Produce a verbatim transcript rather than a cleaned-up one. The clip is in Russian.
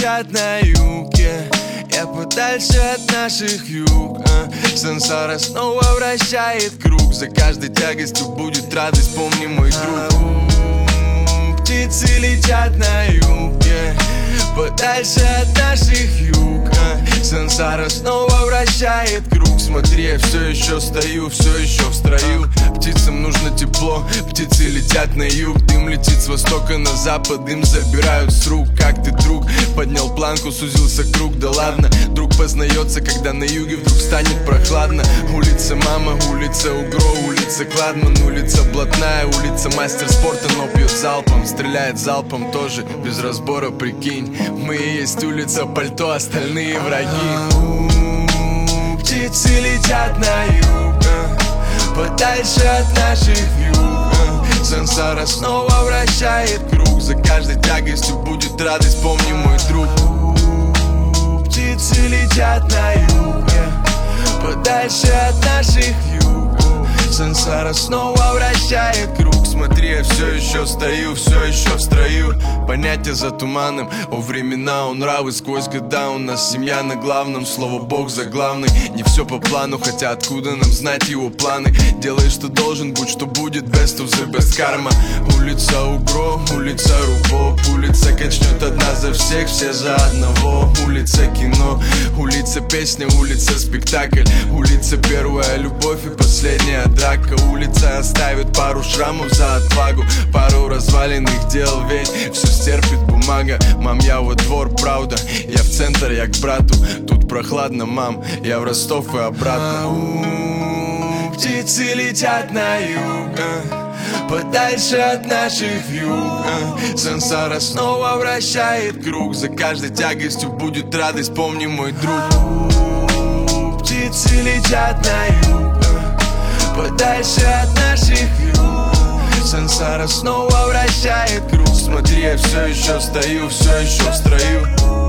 летят на юге, я подальше от наших юг, а? Сансара снова вращает круг, за каждой тягостью будет радость, помни, мой друг. Птицы летят на юге, подальше от наших юг, а? Сансара снова вращает круг. Смотри, я все еще стою, все еще в строю. Птицам нужно тепло, птицы летят на юг. Дым летит с востока на запад, дым забирают с рук. Как ты, друг? Поднял планку, сузился круг, да ладно. Друг познается, когда на юге вдруг станет прохладно. Улица Мама, улица Угро, улица Кладман, улица Блатная, улица мастер спорта, но пьет залпом, стреляет залпом тоже, без разбора, прикинь. Мы и есть улица Пальто, остальные враги. Птицы летят на юг, подальше от наших юг. Сансара снова вращает круг, за каждой тягостью будет радость, помни, мой друг. Птицы летят на юг, подальше от наших юг. Сансара снова вращает круг. Смотри, я все еще стою, все еще в строю. Понятия за туманом, о времена, он нравы. Сквозь года у нас семья на главном, слово Бог за главный. Не все по плану, хотя откуда нам знать его планы. Делай, что должен, будь что будет, best of the best карма. Улица Угро, улица Рубоп, улица качнет одна за всех, все за одного. Улица кино, улица песня, улица спектакль. Улица первая любовь и последняя драка. Улица оставит пару шрамов за отвагу, пару разваленных дел, ведь все стерпит бумага. Мам, я во двор, правда, я в центр, я к брату. Тут прохладно, мам, я в Ростов и обратно. Птицы летят на юг, подальше от наших юг. Сансара снова вращает круг, за каждой тягостью будет радость, помни, мой друг. Птицы летят на юг, подальше от наших юг. Сансара снова вращает круг. Смотри, я все еще стою, все еще в строю.